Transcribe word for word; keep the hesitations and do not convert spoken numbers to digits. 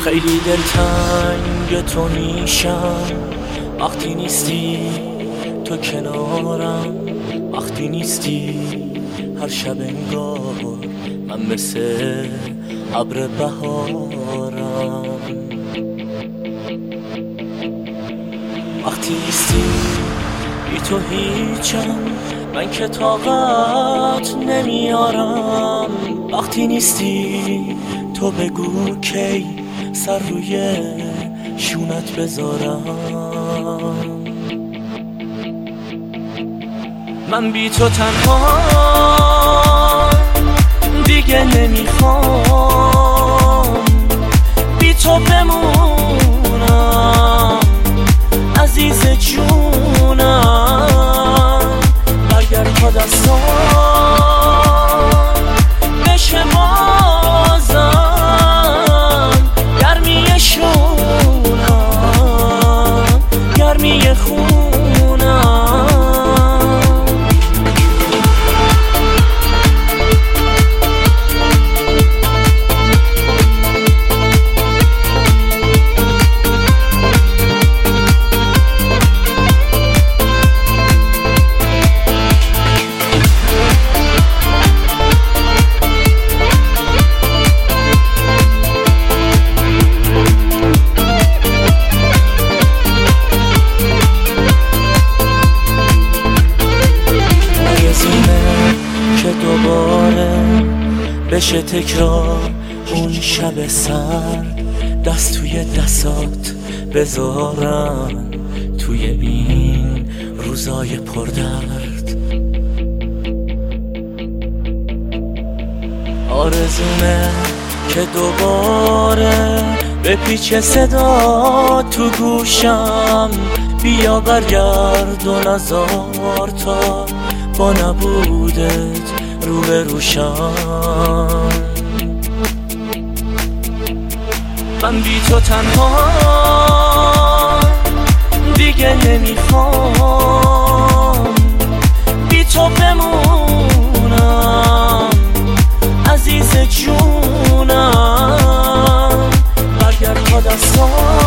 خیلی دلتنگ تو میشم وقتی نیستی تو کنارم، وقتی نیستی هر شب انگار من مثل ابر بهارم. وقتی نیستی بی تو هیچم، من که طاقت نمیارم. وقتی نیستی تو بگو کی سر روی شونت بذارم. من بی تو تنها دیگه نمیخوام، بی تو بمونم عزیز جونم. برگرد تا دستان بشه بازم گرمی شونم، گرمی خونم. بشه تکرار اون شب سرد، دست توی دستات بذارن توی این روزای پردرد. آرزومه که دوباره به پیچ صدا تو گوشم بیا برگردون هزار تا با نبودت رو به روشم. من بی تو تنها دیگه نمیخوام، بی تو بمونم عزیز جونم. برگرد تا دستان